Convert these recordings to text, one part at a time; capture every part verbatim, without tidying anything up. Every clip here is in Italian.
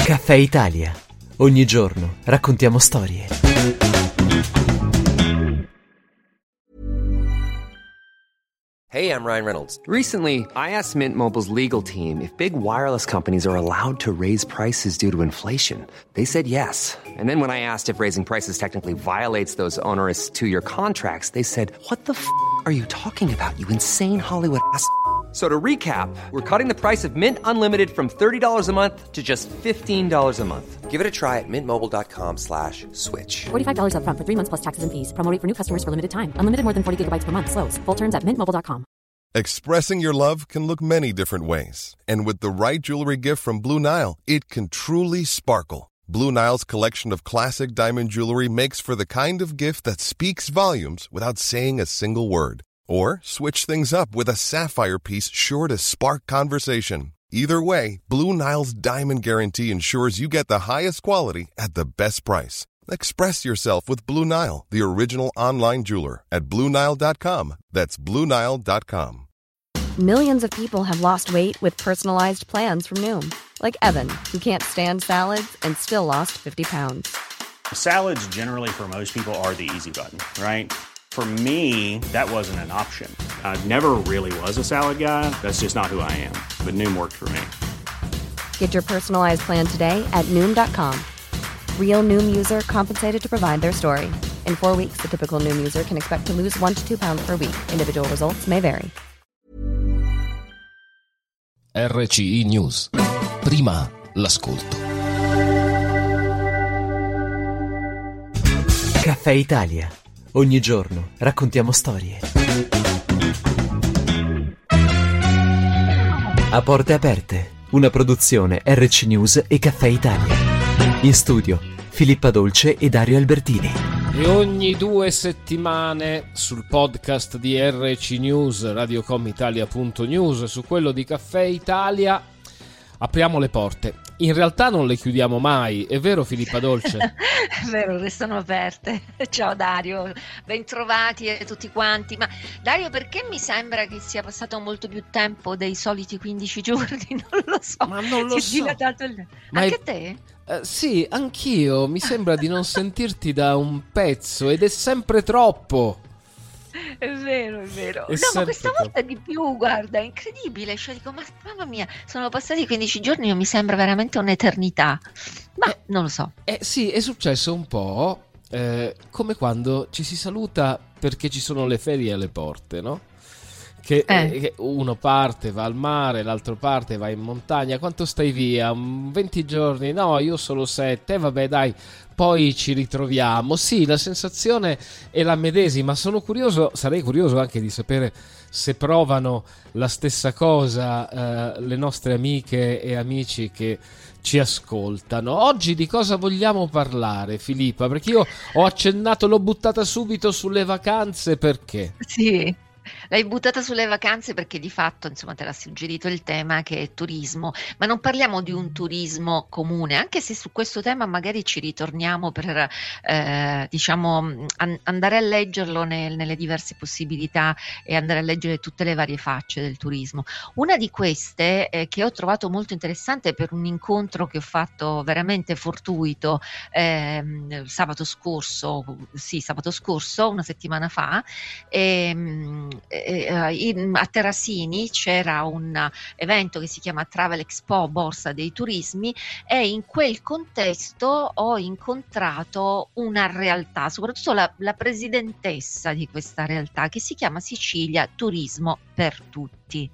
Caffè Italia. Ogni giorno raccontiamo storie. Hey, I'm Ryan Reynolds. Recently, I asked Mint Mobile's legal team if big wireless companies are allowed to raise prices due to inflation. They said yes. And then when I asked if raising prices technically violates those onerous two-year contracts, they said, "What the f*** are you talking about, you insane Hollywood ass?" So to recap, we're cutting the price of Mint Unlimited from thirty dollars a month to just fifteen dollars a month. Give it a try at mintmobile.com slash switch. forty-five dollars up front for three months plus taxes and fees. Promo rate for new customers for limited time. Unlimited more than forty gigabytes per month. Slows full terms at mint mobile dot com. Expressing your love can look many different ways. And with the right jewelry gift from Blue Nile, it can truly sparkle. Blue Nile's collection of classic diamond jewelry makes for the kind of gift that speaks volumes without saying a single word. Or switch things up with a sapphire piece sure to spark conversation. Either way, Blue Nile's Diamond Guarantee ensures you get the highest quality at the best price. Express yourself with Blue Nile, the original online jeweler, at blue nile dot com. That's blue nile dot com. Millions of people have lost weight with personalized plans from Noom. Like Evan, who can't stand salads and still lost fifty pounds. Salads generally for most people are the easy button, right? For me, that wasn't an option. I never really was a salad guy. That's just not who I am. But Noom worked for me. Get your personalized plan today at Noom dot com. Real Noom user compensated to provide their story. In four weeks, the typical Noom user can expect to lose one to two pounds per week. Individual results may vary. R C I News. Prima l'ascolto. Caffè Italia. Ogni giorno raccontiamo storie. A porte aperte, una produzione R C News e Caffè Italia. In studio, Filippa Dolce e Dario Albertini. E ogni due settimane sul podcast di R C News, radiocomitalia punto news, su quello di Caffè Italia, apriamo le porte. In realtà non le chiudiamo mai, è vero Filippa Dolce? È vero, restano aperte. Ciao Dario, bentrovati a tutti quanti. Ma Dario, perché mi sembra che sia passato molto più tempo dei soliti quindici giorni? Non lo so. Ma non lo si è so. dilatato il... Ma Anche è... te? Uh, sì, anch'io. Mi sembra di non sentirti da un pezzo ed è sempre troppo. È vero, è vero. È no, ma questa troppo. volta di più, guarda, è incredibile. Cioè, dico, ma mamma mia, sono passati quindici giorni, mi sembra veramente un'eternità. Ma Eh, non lo so. Eh sì, è successo un po' eh, come quando ci si saluta perché ci sono le ferie alle porte, no? Che, Eh. eh, che uno parte, va al mare, l'altro parte, va in montagna. Quanto stai via? Mm, venti giorni? No, io solo sette. Eh, vabbè, dai, poi ci ritroviamo. Sì, la sensazione è la medesima. Sono curioso, sarei curioso anche di sapere se provano la stessa cosa eh, le nostre amiche e amici che ci ascoltano. Oggi di cosa vogliamo parlare, Filippa? Perché io ho accennato, l'ho buttata subito sulle vacanze, perché? Sì. L'hai buttata sulle vacanze perché di fatto, insomma, te l'ha suggerito il tema che è turismo, ma non parliamo di un turismo comune, anche se su questo tema magari ci ritorniamo per, eh, diciamo, an- andare a leggerlo nel- nelle diverse possibilità e andare a leggere tutte le varie facce del turismo. Una di queste, eh, che ho trovato molto interessante per un incontro che ho fatto veramente fortuito ehm, sabato scorso, sì, sabato scorso, una settimana fa, ehm, eh, in, a Terrasini c'era un evento che si chiama Travel Expo Borsa dei Turismi e in quel contesto ho incontrato una realtà, soprattutto la, la presidentessa di questa realtà, che si chiama Sicilia Turismo per Tutti.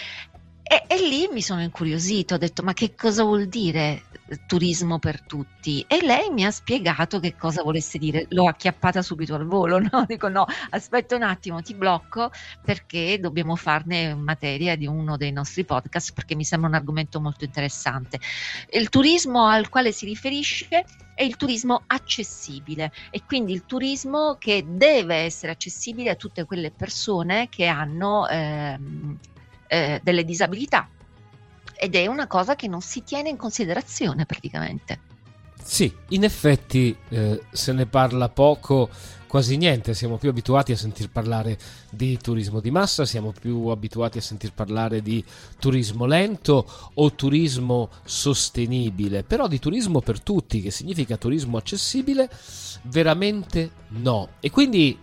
E, e lì mi sono incuriosito, ho detto ma che cosa vuol dire turismo per tutti? E lei mi ha spiegato che cosa volesse dire. L'ho acchiappata subito al volo, no? Dico no, aspetta un attimo, ti blocco perché dobbiamo farne materia di uno dei nostri podcast, perché mi sembra un argomento molto interessante. Il turismo al quale si riferisce è il turismo accessibile, e quindi il turismo che deve essere accessibile a tutte quelle persone che hanno ehm, eh, delle disabilità, ed è una cosa che non si tiene in considerazione praticamente. Sì, in effetti eh, se ne parla poco, quasi niente. Siamo più abituati a sentir parlare di turismo di massa, siamo più abituati a sentir parlare di turismo lento o turismo sostenibile, però di turismo per tutti, che significa turismo accessibile, veramente no. E quindi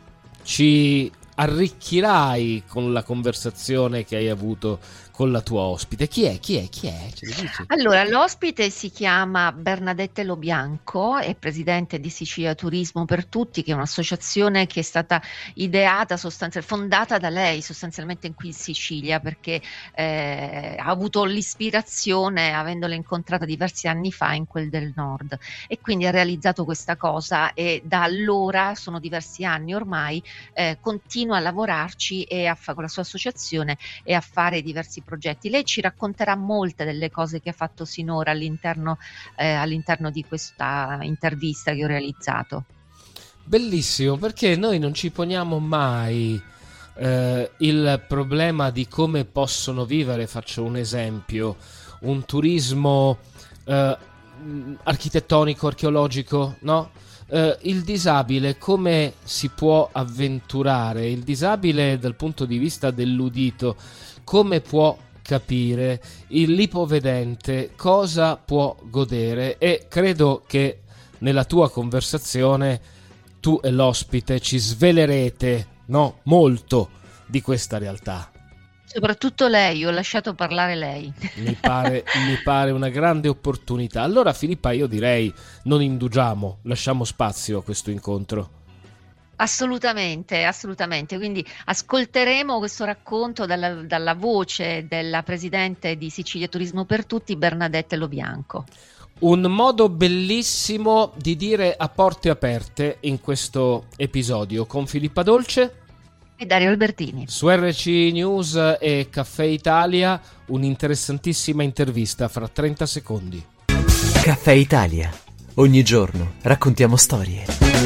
ci arricchirai con la conversazione che hai avuto con la tua ospite. Chi è? Chi è? Chi è? Ce lo dici? Allora, l'ospite si chiama Bernadette Lobianco, è presidente di Sicilia Turismo per Tutti, che è un'associazione che è stata ideata, sostanzialmente fondata da lei sostanzialmente qui in Sicilia, perché eh, ha avuto l'ispirazione, avendola incontrata diversi anni fa, in quel del nord, e quindi ha realizzato questa cosa, e da allora, sono diversi anni ormai, eh, continua a lavorarci e a fa- con la sua associazione e a fare diversi progetti. Lei ci racconterà molte delle cose che ha fatto sinora all'interno, eh, all'interno di questa intervista che ho realizzato. Bellissimo, perché noi non ci poniamo mai eh, il problema di come possono vivere, faccio un esempio, un turismo eh, architettonico, archeologico, no? Eh, il disabile come si può avventurare? Il disabile dal punto di vista dell'udito come può capire? Il lipovedente cosa può godere? E credo che nella tua conversazione tu e l'ospite ci svelerete, no, molto di questa realtà. Soprattutto lei, ho lasciato parlare lei. Mi pare, mi pare una grande opportunità. Allora, Filippa, io direi non indugiamo, lasciamo spazio a questo incontro. Assolutamente, assolutamente. Quindi ascolteremo questo racconto dalla, dalla voce della presidente di Sicilia Turismo per Tutti, Bernadette Lobianco. Un modo bellissimo di dire a porte aperte in questo episodio con Filippa Dolce e Dario Albertini. Su R C I News e Caffè Italia, un'interessantissima intervista fra trenta secondi. Caffè Italia. Ogni giorno raccontiamo storie.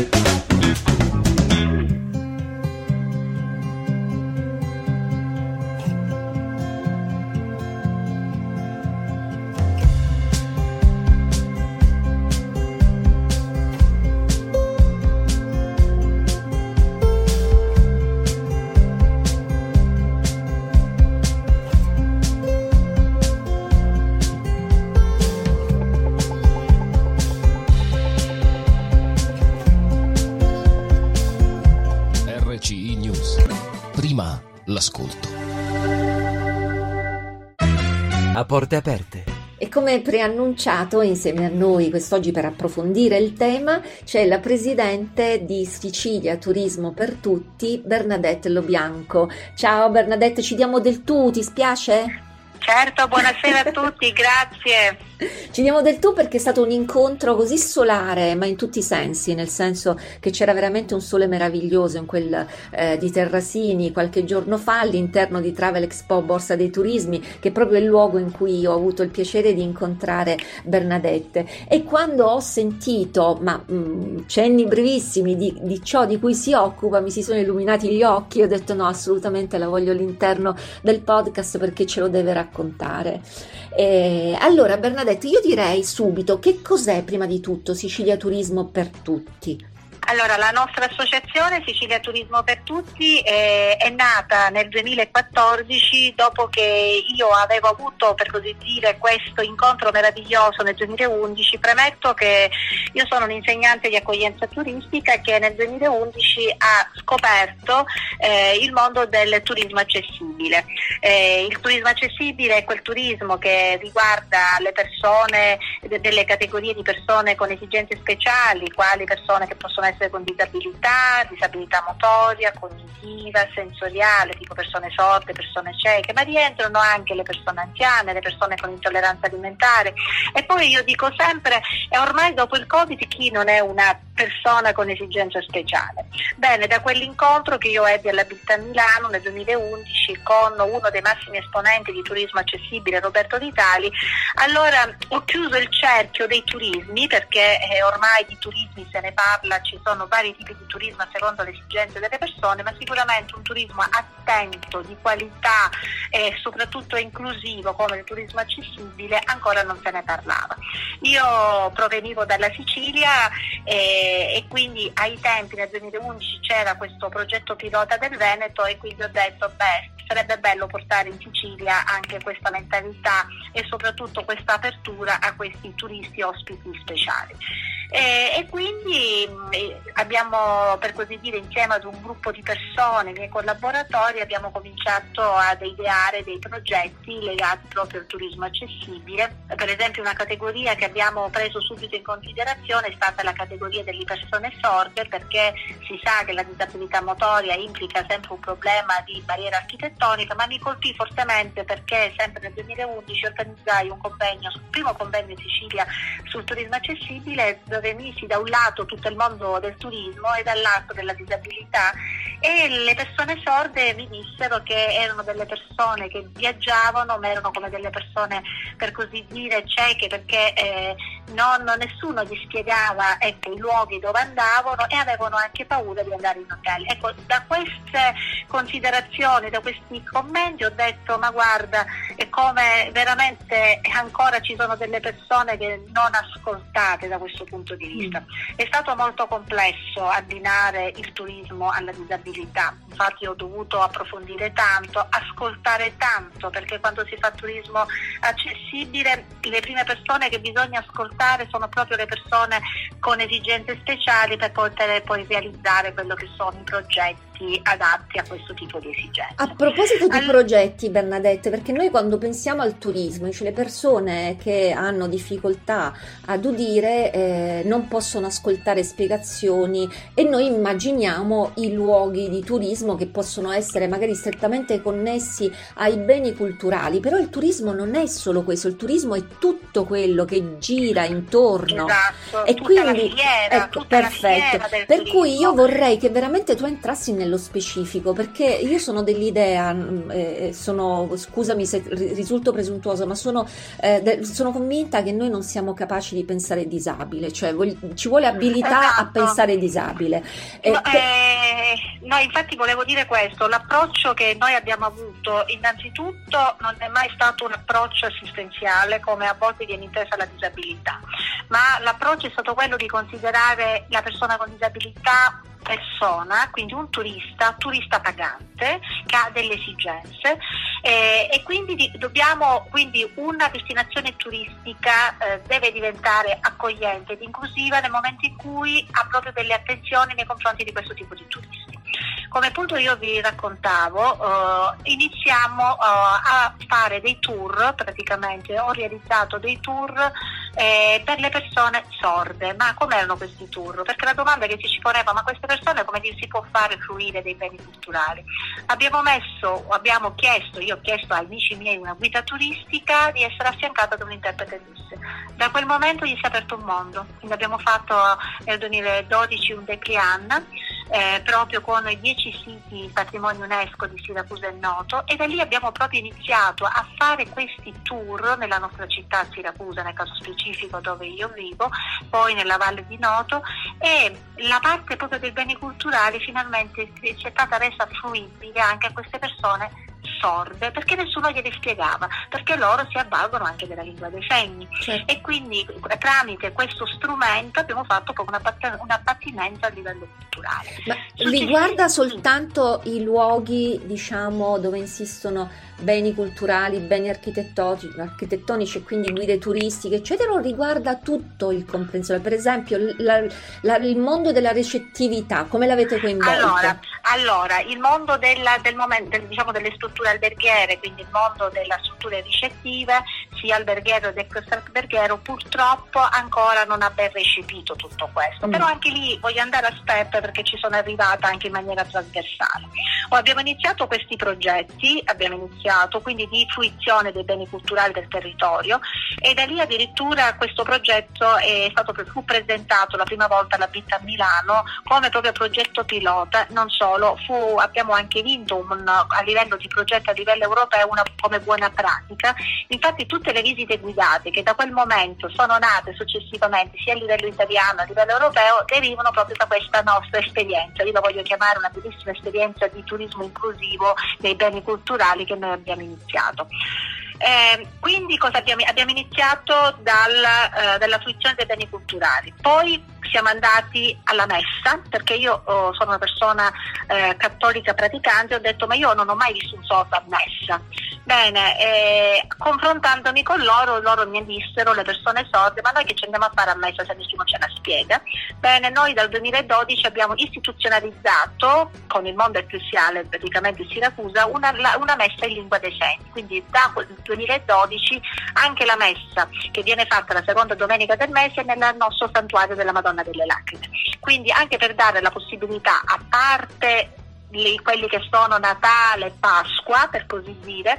L'ascolto. A porte aperte. E come preannunciato, insieme a noi quest'oggi per approfondire il tema c'è la presidente di Sicilia Turismo per Tutti, Bernadette Lobianco. Ciao Bernadette, ci diamo del tu, ti spiace? Certo, buonasera a tutti, grazie. Ci diamo del tu perché è stato un incontro così solare, ma in tutti i sensi, nel senso che c'era veramente un sole meraviglioso in quel eh, di Terrasini qualche giorno fa, all'interno di Travel Expo Borsa dei Turismi, che è proprio il luogo in cui ho avuto il piacere di incontrare Bernadette. E quando ho sentito, ma mh, cenni brevissimi di, di ciò di cui si occupa, mi si sono illuminati gli occhi e ho detto no, assolutamente la voglio all'interno del podcast perché ce lo deve raccontare. E allora Bernadette, io direi subito, che cos'è prima di tutto Sicilia Turismo per Tutti? Allora, la nostra associazione Sicilia Turismo per Tutti è, è nata nel duemilaquattordici, dopo che io avevo avuto, per così dire, questo incontro meraviglioso nel duemilaundici. Premetto che io sono un'insegnante di accoglienza turistica che nel duemilaundici ha scoperto eh, il mondo del turismo accessibile. Eh, il turismo accessibile è quel turismo che riguarda le persone, delle categorie di persone con esigenze speciali, quali persone che possono essere con disabilità, disabilità motoria, cognitiva, sensoriale, tipo persone sorde, persone cieche, ma rientrano anche le persone anziane, le persone con intolleranza alimentare. E poi io dico sempre, e ormai dopo il Covid chi non è una persona con esigenza speciale. Bene, da quell'incontro che io ebbi all'Abilità Milano nel duemilaundici con uno dei massimi esponenti di turismo accessibile, Roberto Vitali, allora ho chiuso il cerchio dei turismi, perché eh, ormai di turismi se ne parla, ci sono vari tipi di turismo a seconda delle esigenze delle persone, ma sicuramente un turismo attento, di qualità e soprattutto inclusivo come il turismo accessibile ancora non se ne parlava. Io provenivo dalla Sicilia e, e quindi ai tempi nel duemilaundici c'era questo progetto pilota del Veneto e quindi ho detto beh, sarebbe bello portare in Sicilia anche questa mentalità e soprattutto questa apertura a questi turisti ospiti speciali. E, e quindi eh, abbiamo, per così dire, insieme ad un gruppo di persone, i miei collaboratori, abbiamo cominciato ad ideare dei progetti legati proprio al turismo accessibile. Per esempio una categoria che abbiamo preso subito in considerazione è stata la categoria delle persone sorde, perché si sa che la disabilità motoria implica sempre un problema di barriera architettonica, ma mi colpì fortemente perché sempre nel duemilaundici organizzai un convegno, il primo convegno in Sicilia sul turismo accessibile, dove misi da un lato tutto il mondo del turismo e dall'altro della disabilità, e le persone sorde mi dissero che erano delle persone che viaggiavano, ma erano come delle persone, per così dire, cieche, perché eh, non, nessuno gli spiegava ecco, i luoghi dove andavano e avevano anche paura di andare in hotel. Ecco, da queste considerazioni, da questi commenti ho detto ma guarda, è come veramente ancora ci sono delle persone che non ascoltate da questo punto di vista. Mm. È stato molto complesso abbinare il turismo alla disabilità, infatti ho dovuto approfondire tanto, ascoltare tanto, perché quando si fa turismo accessibile le prime persone che bisogna ascoltare sono proprio le persone con esigenze speciali per poter poi realizzare quello che sono i progetti adatti a questo tipo di esigenze. A proposito di All... progetti, Bernadette, perché noi quando pensiamo al turismo, cioè le persone che hanno difficoltà ad udire eh, non possono ascoltare spiegazioni e noi immaginiamo i luoghi di turismo che possono essere magari strettamente connessi ai beni culturali, però il turismo non è solo questo, il turismo è tutto quello che gira intorno. Esatto, e tutta quindi la fiera, ecco, tutta perfetto. La fiera del per turismo. cui io vorrei che veramente tu entrassi nello specifico, perché io sono dell'idea, eh, sono, scusami se risulto presuntuosa, ma sono, eh, de, sono convinta che noi non siamo capaci di pensare disabile, cioè vog- ci vuole abilità esatto. a pensare disabile. Eh, no, che... eh, no, infatti volevo dire questo, l'approccio che noi abbiamo avuto innanzitutto non è mai stato un approccio assistenziale come a volte viene intesa la disabilità, ma l'approccio è stato quello di considerare la persona con disabilità persona, quindi un turista, turista pagante che ha delle esigenze eh, e quindi di, dobbiamo, quindi una destinazione turistica eh, deve diventare accogliente ed inclusiva nel momento in cui ha proprio delle attenzioni nei confronti di questo tipo di turisti. Come appunto io vi raccontavo, eh, iniziamo eh, a fare dei tour, praticamente ho realizzato dei tour eh, per le persone sorde. Ma com'erano questi tour? Perché la domanda che si ci poneva, ma queste persone come si può fare fruire dei beni culturali? Abbiamo messo, abbiamo chiesto, io ho chiesto ai amici miei una guida turistica di essere affiancata da un interprete russo. Da quel momento gli si è aperto un mondo, quindi abbiamo fatto nel duemiladodici un dépliant eh, proprio con i dieci siti patrimonio UNESCO di Siracusa e Noto, e da lì abbiamo proprio iniziato a fare questi tour nella nostra città Siracusa, nel caso specifico dove io vivo, poi nella Valle di Noto, e la parte proprio dei beni culturali finalmente è stata resa fruibile anche a queste persone sorde, perché nessuno gliele spiegava, perché loro si avvalgono anche della lingua dei segni. Certo. E quindi tramite questo strumento abbiamo fatto proprio un abbattimento a livello culturale. Ma riguarda soltanto i luoghi, diciamo, dove insistono beni culturali, beni architettonici, architettonici e quindi guide turistiche, eccetera, o riguarda tutto il comprensione? Per esempio la, la, il mondo della recettività, come l'avete coinvolto? Allora, allora il mondo della, del momento, del, diciamo, delle strutture alberghiere, quindi il mondo delle strutture ricettive, sia alberghiero che extraalberghiero purtroppo ancora non ha ben recepito tutto questo, mm. però anche lì voglio andare a step perché ci sono arrivata anche in maniera trasversale. O abbiamo iniziato questi progetti, abbiamo iniziato quindi di fruizione dei beni culturali del territorio, e da lì addirittura questo progetto è stato fu presentato la prima volta alla B I T a Milano come proprio progetto pilota. Non solo, fu, abbiamo anche vinto un, a livello di progetto a livello europeo una come buona pratica. Infatti tutte le visite guidate che da quel momento sono nate successivamente sia a livello italiano a livello europeo derivano proprio da questa nostra esperienza. Io la voglio chiamare una bellissima esperienza di turismo inclusivo dei beni culturali che noi abbiamo iniziato. Eh, quindi cosa abbiamo, abbiamo iniziato dal, eh, dalla fruizione dei beni culturali, poi siamo andati alla messa, perché io oh, sono una persona eh, cattolica praticante, ho detto ma io non ho mai visto un sordo a messa. Bene, eh, confrontandomi con loro, loro mi dissero, le persone sorde, ma noi che ci andiamo a fare a messa se nessuno ce la spiega? Bene, noi dal duemiladodici abbiamo istituzionalizzato con il mondo ecclesiale, praticamente Siracusa, una, una messa in lingua dei segni, quindi da quel duemiladodici anche la messa che viene fatta la seconda domenica del mese nel nostro santuario della Madonna delle Lacrime, quindi anche per dare la possibilità, a parte Li, quelli che sono Natale, Pasqua per così dire,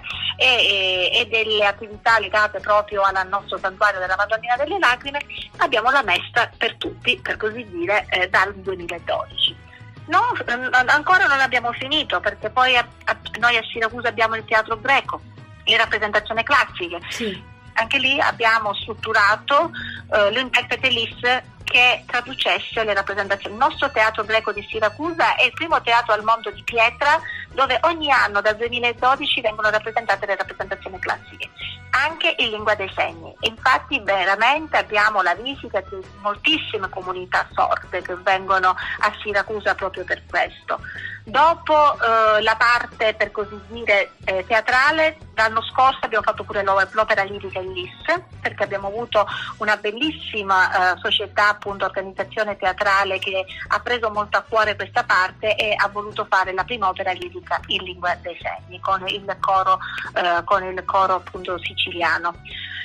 e, e, e delle attività legate proprio al nostro santuario della Madonnina delle Lacrime, abbiamo la messa per tutti, per così dire, eh, dal duemiladodici. No, ancora non abbiamo finito, perché poi a, a, noi a Siracusa abbiamo il teatro greco, le rappresentazioni classiche. Sì. Anche lì abbiamo strutturato eh, l'interprete L I S che traducesse le rappresentazioni. Il nostro teatro greco di Siracusa è il primo teatro al mondo di pietra dove ogni anno dal duemiladodici vengono rappresentate le rappresentazioni classiche, anche in lingua dei segni. Infatti veramente abbiamo la visita di moltissime comunità sorde che vengono a Siracusa proprio per questo. Dopo eh, la parte per così dire eh, teatrale, l'anno scorso abbiamo fatto pure l'opera lirica in L I S, perché abbiamo avuto una bellissima eh, società, appunto organizzazione teatrale, che ha preso molto a cuore questa parte e ha voluto fare la prima opera lirica in lingua dei segni con il coro, eh, con il coro appunto siciliano.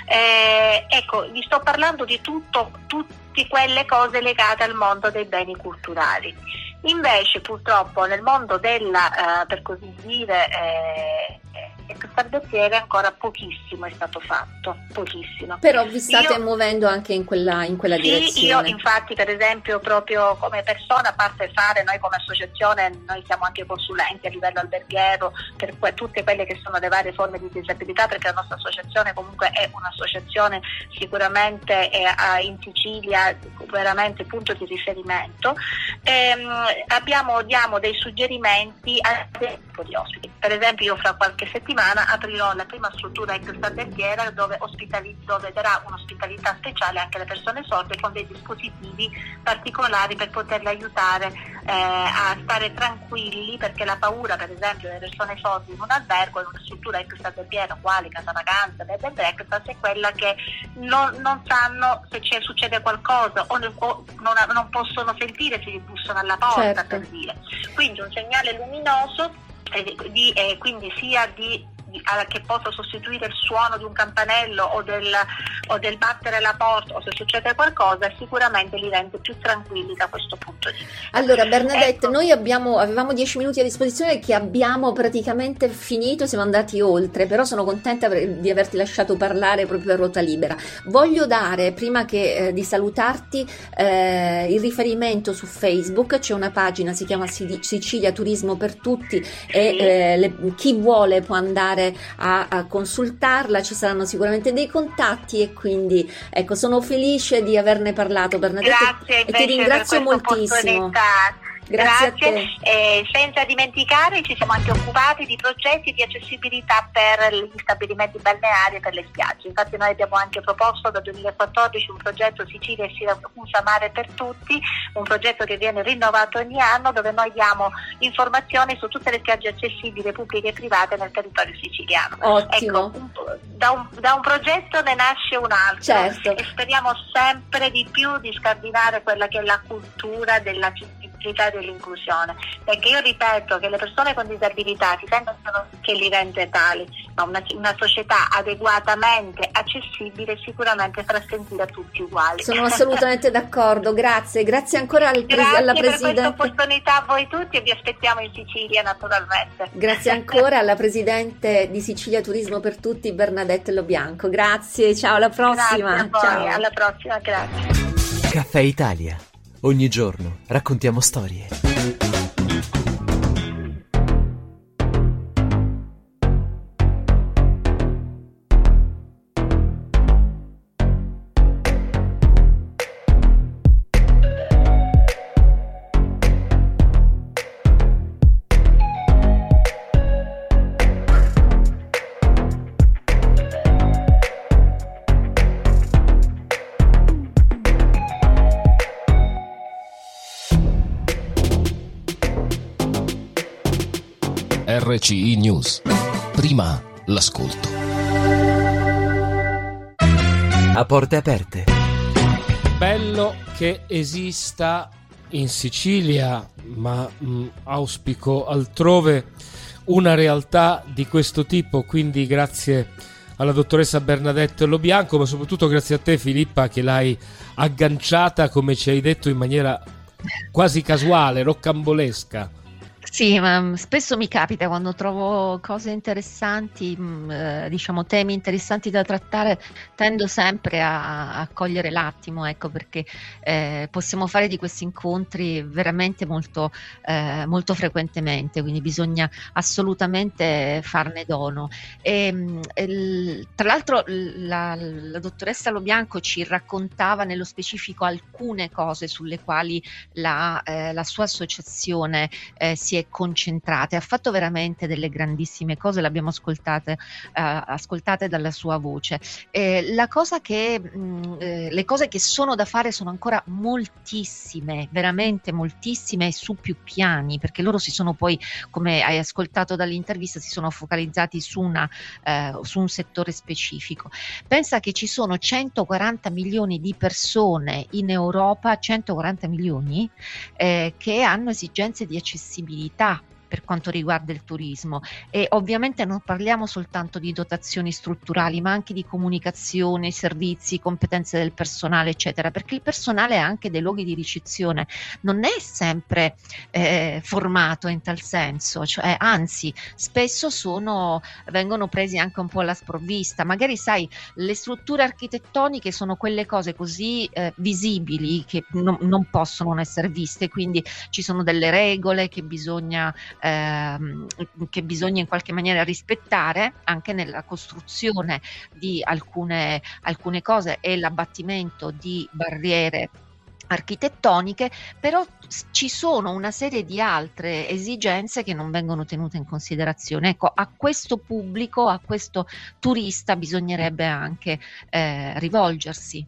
Eh, ecco, vi sto parlando di tutto, tutte quelle cose legate al mondo dei beni culturali. Invece purtroppo nel mondo della, eh, per così dire, eh, extraalberghiere ancora pochissimo è stato fatto, pochissimo. Però vi state io, muovendo anche in quella, in quella sì, direzione. Io infatti per esempio proprio come persona, a parte fare, noi come associazione, noi siamo anche consulenti a livello alberghiero per que- tutte quelle che sono le varie forme di disabilità, perché la nostra associazione comunque è un'associazione sicuramente è, a, in Sicilia veramente punto di riferimento. Ehm, abbiamo diamo dei suggerimenti a tipo di ospiti. Per esempio io fra qualche settimana aprirò la prima struttura extraalberghiera dove, ospitali- dove darà un'ospitalità speciale anche alle persone sorde con dei dispositivi particolari per poterle aiutare eh, a stare tranquilli, perché la paura per esempio delle persone sorde in un albergo, in una struttura extraalberghiera quale casa vacanza, bed and breakfast, è quella che non, non sanno se c'è, succede qualcosa o, ne, o non, non possono sentire se gli bussano alla porta, certo. Per dire. Quindi un segnale luminoso eh, di, eh, quindi sia di che possa sostituire il suono di un campanello o del, o del battere la porta, o se succede qualcosa sicuramente li rende più tranquilli da questo punto di vista. Allora Bernadette, ecco. Noi abbiamo, avevamo dieci minuti a disposizione che abbiamo praticamente finito, siamo andati oltre, però sono contenta di averti lasciato parlare proprio a ruota libera. Voglio dare, prima che eh, di salutarti, eh, il riferimento su Facebook, c'è una pagina, si chiama Sicilia Turismo per Tutti, e eh, le, chi vuole può andare A, a consultarla, ci saranno sicuramente dei contatti, e quindi ecco, sono felice di averne parlato, Bernadette. Grazie, e ti ringrazio moltissimo. Grazie, Grazie. a te. Eh, senza dimenticare ci siamo anche occupati di progetti di accessibilità per gli stabilimenti balneari e per le spiagge. Infatti noi abbiamo anche proposto dal duemilaquattordici un progetto Sicilia e Siracusa Mare per Tutti, un progetto che viene rinnovato ogni anno, dove noi diamo informazioni su tutte le spiagge accessibili pubbliche e private nel territorio siciliano. Ottimo. Ecco, un, da, un, da un progetto ne nasce un altro, certo. E speriamo sempre di più di scardinare quella che è la cultura della città l'accessibilità e dell'inclusione, perché io ripeto che le persone con disabilità si sentono che li rende tali, ma una, una società adeguatamente accessibile sicuramente farà sentire a tutti uguali. Sono assolutamente d'accordo, grazie, grazie ancora al pres- alla Grazie Presidente. per questa opportunità a voi tutti e vi aspettiamo in Sicilia naturalmente. Grazie ancora alla Presidente di Sicilia Turismo per Tutti, Bernadette Lobianco. Grazie, ciao, alla prossima. Grazie a voi, ciao. alla prossima, grazie. Caffè Italia. Ogni giorno raccontiamo storie. R C I News. Prima l'ascolto. A porte aperte. Bello che esista in Sicilia, ma mh, auspico altrove, una realtà di questo tipo, quindi grazie alla dottoressa Bernadette Lobianco, ma soprattutto grazie a te, Filippa, che l'hai agganciata, come ci hai detto, in maniera quasi casuale, roccambolesca. Sì, ma spesso mi capita quando trovo cose interessanti, mh, eh, diciamo temi interessanti da trattare, tendo sempre a, a cogliere l'attimo, ecco, perché eh, possiamo fare di questi incontri veramente molto, eh, molto frequentemente, quindi bisogna assolutamente farne dono. E, mh, il, tra l'altro la, la dottoressa Lobianco ci raccontava nello specifico alcune cose sulle quali la, eh, la sua associazione eh, si è concentrate, ha fatto veramente delle grandissime cose, l'abbiamo ascoltate, uh, ascoltate dalla sua voce. Eh, la cosa che, mh, eh, le cose che sono da fare sono ancora moltissime, veramente moltissime e su più piani, perché loro si sono poi, come hai ascoltato dall'intervista, si sono focalizzati su, una, eh, su un settore specifico. Pensa che ci sono centoquaranta milioni di persone in Europa, centoquaranta milioni, eh, che hanno esigenze di accessibilità per quanto riguarda il turismo, e ovviamente non parliamo soltanto di dotazioni strutturali, ma anche di comunicazione, servizi, competenze del personale, eccetera, perché il personale anche dei luoghi di ricezione non è sempre eh, formato in tal senso, cioè anzi spesso sono, vengono presi anche un po' alla sprovvista. Magari sai, le strutture architettoniche sono quelle cose così eh, visibili che non, non possono non essere viste, quindi ci sono delle regole che bisogna Ehm, che bisogna in qualche maniera rispettare anche nella costruzione di alcune, alcune cose e l'abbattimento di barriere architettoniche, però ci sono una serie di altre esigenze che non vengono tenute in considerazione. Ecco, a questo pubblico, a questo turista bisognerebbe anche eh, rivolgersi.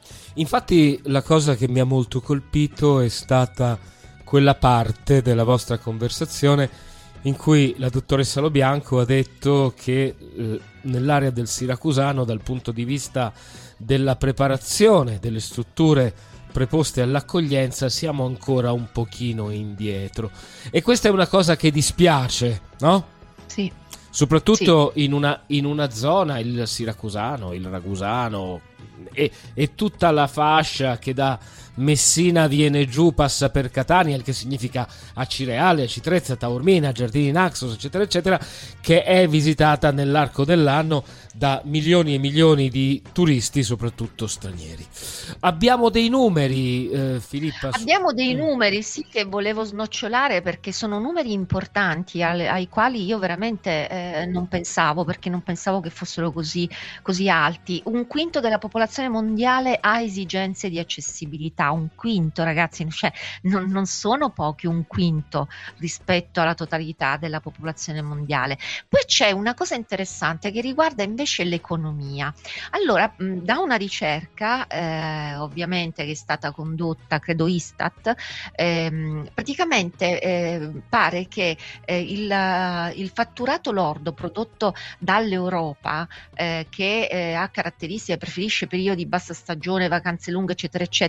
Infatti la cosa che mi ha molto colpito è stata quella parte della vostra conversazione in cui la dottoressa Lobianco ha detto che eh, nell'area del siracusano, dal punto di vista della preparazione delle strutture preposte all'accoglienza, siamo ancora un pochino indietro, e questa è una cosa che dispiace, no? Sì. Soprattutto sì. in una, in una zona, il siracusano, il ragusano e, e tutta la fascia che da Messina viene giù, passa per Catania, il che significa Acireale, Acitrezza, Taormina, Giardini Naxos, eccetera eccetera, che è visitata nell'arco dell'anno da milioni e milioni di turisti, soprattutto stranieri. Abbiamo dei numeri, eh, Filippa? Abbiamo dei numeri, sì, che volevo snocciolare, perché sono numeri importanti ai, ai quali io veramente eh, non pensavo, perché non pensavo che fossero così, così alti. Un quinto della popolazione mondiale ha esigenze di accessibilità, un quinto, ragazzi, cioè non, non sono pochi, un quinto rispetto alla totalità della popolazione mondiale. Poi c'è una cosa interessante che riguarda invece l'economia. Allora, mh, da una ricerca eh, ovviamente che è stata condotta, credo Istat, ehm, praticamente eh, pare che eh, il, il fatturato lordo prodotto dall'Europa, eh, che eh, ha caratteristiche, preferisce periodi di bassa stagione, vacanze lunghe, eccetera eccetera, che può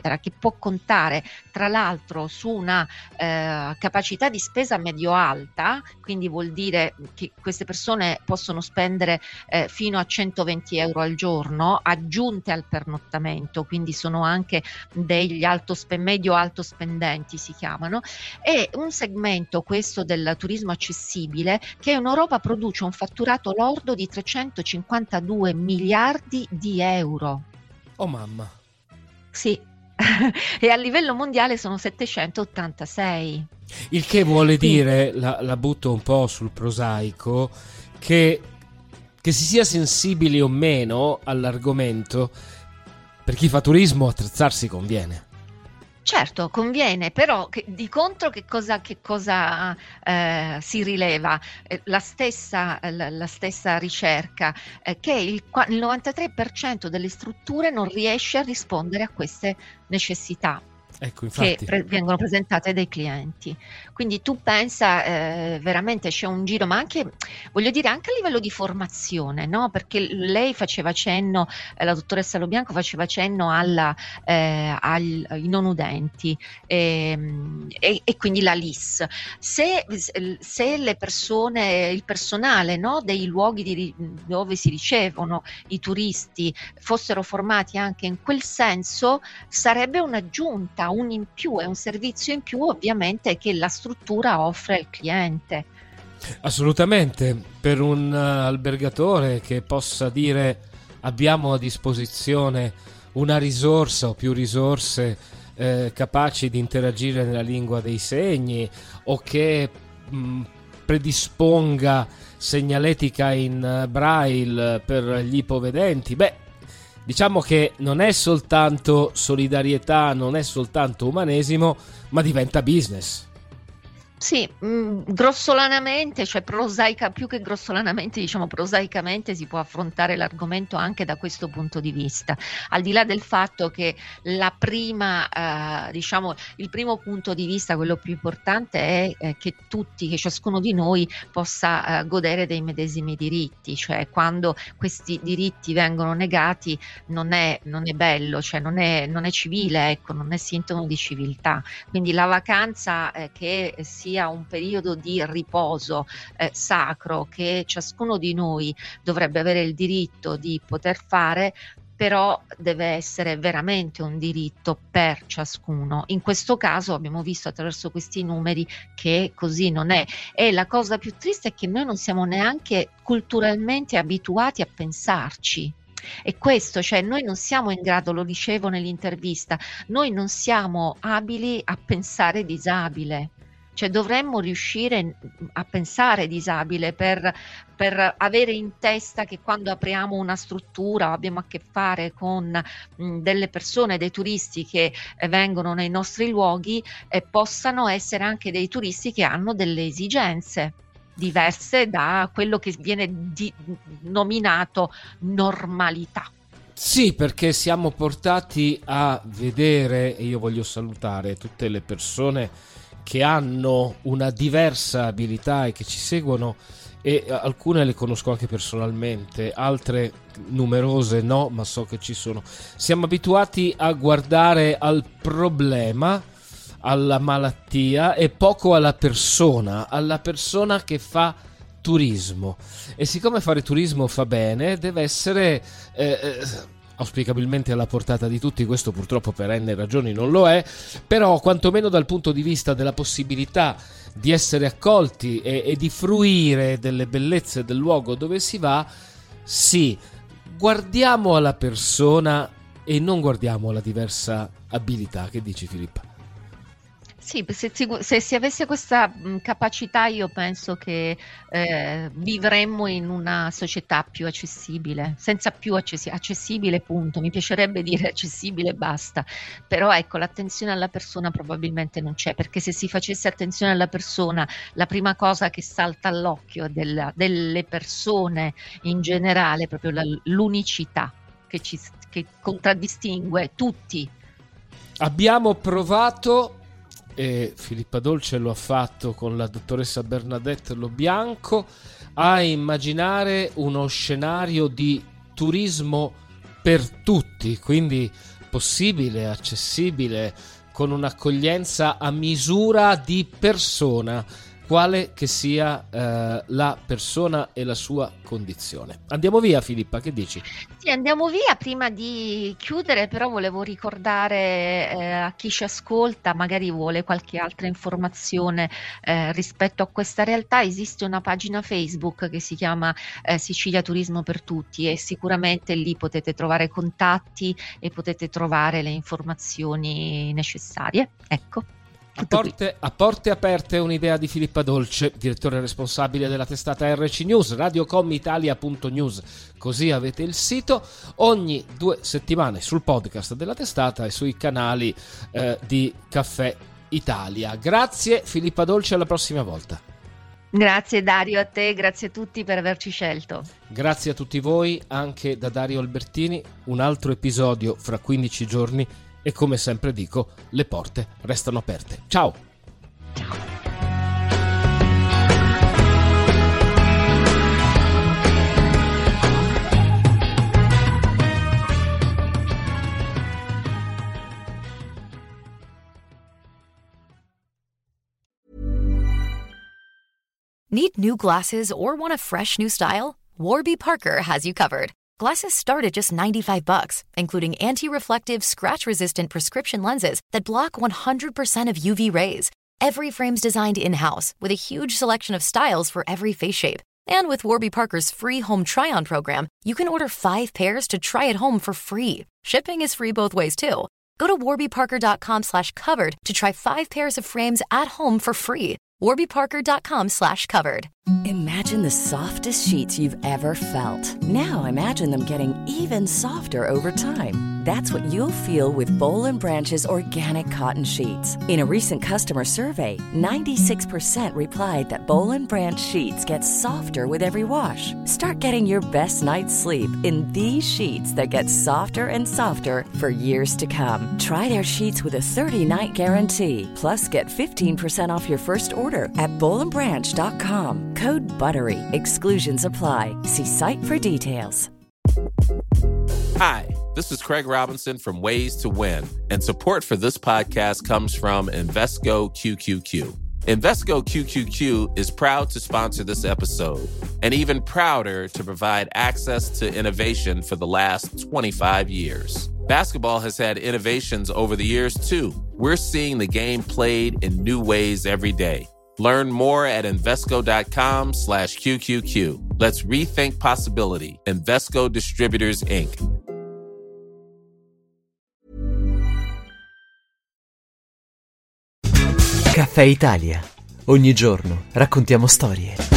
può contare tra l'altro su una eh, capacità di spesa medio-alta, quindi vuol dire che queste persone possono spendere eh, fino a centoventi euro al giorno aggiunte al pernottamento, quindi sono anche degli alto spe- medio-alto spendenti si chiamano. È un segmento, questo del turismo accessibile, che in Europa produce un fatturato lordo di trecentocinquantadue miliardi di euro. Oh mamma. Sì. E a livello mondiale sono settecentottantasei. Il che vuole dire, la, la butto un po' sul prosaico, che, che si sia sensibili o meno all'argomento, per chi fa turismo attrezzarsi conviene. Certo, conviene, però che, di contro che cosa, che cosa eh, si rileva? Eh, la, stessa, la, la stessa ricerca, eh, che il, il novantatré per cento delle strutture non riesce a rispondere a queste necessità. Ecco, infatti. Che pre- vengono presentate dai clienti. Quindi tu pensa, eh, veramente c'è un giro, ma anche, voglio dire, anche a livello di formazione, no? Perché lei faceva cenno, eh, la dottoressa Lobianco faceva cenno alla, eh, al, ai non udenti e, e, e quindi la L I S. Se, se le persone, il personale, no, dei luoghi di, dove si ricevono i turisti fossero formati anche in quel senso, sarebbe un'aggiunta, un in più, è un servizio in più ovviamente che la struttura offre al cliente. Assolutamente, per un uh, albergatore che possa dire abbiamo a disposizione una risorsa o più risorse eh, capaci di interagire nella lingua dei segni, o che mh, predisponga segnaletica in uh, braille per gli ipovedenti, beh, diciamo che non è soltanto solidarietà, non è soltanto umanesimo, ma diventa business. Sì, mh, grossolanamente, cioè prosaica, più che grossolanamente, diciamo prosaicamente si può affrontare l'argomento anche da questo punto di vista, al di là del fatto che la prima, eh, diciamo, il primo punto di vista, quello più importante è eh, che tutti, che ciascuno di noi possa eh, godere dei medesimi diritti, cioè quando questi diritti vengono negati non è, non è bello, cioè non è, non è civile, ecco, non è sintomo di civiltà. Quindi la vacanza eh, che si sia un periodo di riposo eh, sacro che ciascuno di noi dovrebbe avere il diritto di poter fare, però deve essere veramente un diritto per ciascuno. In questo caso abbiamo visto attraverso questi numeri che così non è. E la cosa più triste è che noi non siamo neanche culturalmente abituati a pensarci. E questo, cioè noi non siamo in grado, lo dicevo nell'intervista, noi non siamo abili a pensare disabile. Cioè dovremmo riuscire a pensare disabile per, per avere in testa che quando apriamo una struttura o abbiamo a che fare con mh, delle persone, dei turisti che eh, vengono nei nostri luoghi, eh, possano essere anche dei turisti che hanno delle esigenze diverse da quello che viene di, nominato normalità. Sì, perché siamo portati a vedere, e io voglio salutare tutte le persone che hanno una diversa abilità e che ci seguono, e alcune le conosco anche personalmente, altre numerose no, ma so che ci sono. Siamo abituati a guardare al problema, alla malattia e poco alla persona, alla persona che fa turismo. E siccome fare turismo fa bene, deve essere eh, eh, auspicabilmente alla portata di tutti. Questo purtroppo per N ragioni non lo è, però quantomeno dal punto di vista della possibilità di essere accolti e, e di fruire delle bellezze del luogo dove si va, sì, guardiamo alla persona e non guardiamo alla diversa abilità. Che dici, Filippa? Sì, se, se si avesse questa mh, capacità, io penso che eh, vivremmo in una società più accessibile, senza più accessi- accessibile, punto. Mi piacerebbe dire accessibile, basta. Però ecco, l'attenzione alla persona probabilmente non c'è, perché se si facesse attenzione alla persona, la prima cosa che salta all'occhio della, delle persone in generale è proprio la, l'unicità che, ci, che contraddistingue tutti. Abbiamo provato, e Filippa Dolce lo ha fatto con la dottoressa Bernadette Lobianco, a immaginare uno scenario di turismo per tutti, quindi possibile, accessibile, con un'accoglienza a misura di persona, quale che sia eh, la persona e la sua condizione. Andiamo via, Filippa, che dici? Sì, andiamo via. Prima di chiudere, però, volevo ricordare eh, a chi ci ascolta, magari vuole qualche altra informazione eh, rispetto a questa realtà. Esiste una pagina Facebook che si chiama eh, Sicilia Turismo per Tutti, e sicuramente lì potete trovare contatti e potete trovare le informazioni necessarie. Ecco. A porte, a porte aperte, un'idea di Filippa Dolce, direttore responsabile della testata R C News, radiocomitalia punto news, così avete il sito, ogni due settimane sul podcast della testata e sui canali eh, di Caffè Italia. Grazie Filippa Dolce, alla prossima volta. Grazie Dario, a te, grazie a tutti per averci scelto. Grazie a tutti voi, anche da Dario Albertini, un altro episodio fra quindici giorni. E come sempre dico, le porte restano aperte. Ciao! Ciao! Need new glasses or want a fresh new style? Warby Parker has you covered. Glasses start at just ninety-five bucks, including anti-reflective, scratch-resistant prescription lenses that block one hundred percent of U V rays. Every frame's designed in-house with a huge selection of styles for every face shape. And with Warby Parker's free home try-on program, you can order five pairs to try at home for free. Shipping is free both ways, too. Go to warbyparker.com slash covered to try five pairs of frames at home for free. warbyparker.com slash covered. Imagine the softest sheets you've ever felt. Now imagine them getting even softer over time. That's what you'll feel with Boll and Branch's organic cotton sheets. In a recent customer survey, ninety-six percent replied that Boll and Branch sheets get softer with every wash. Start getting your best night's sleep in these sheets that get softer and softer for years to come. Try their sheets with a thirty-night guarantee. Plus, get fifteen percent off your first order at boll and branch dot com. Code BUTTERY. Exclusions apply. See site for details. Hi, this is Craig Robinson from Ways to Win, and support for this podcast comes from Invesco Q Q Q. Invesco Q Q Q is proud to sponsor this episode, and even prouder to provide access to innovation for the last twenty-five years. Basketball has had innovations over the years, too. We're seeing the game played in new ways every day. Learn more at Invesco.com slash QQQ. Let's rethink possibility. Invesco Distributors, Incorporated. Caffè Italia. Ogni giorno raccontiamo storie.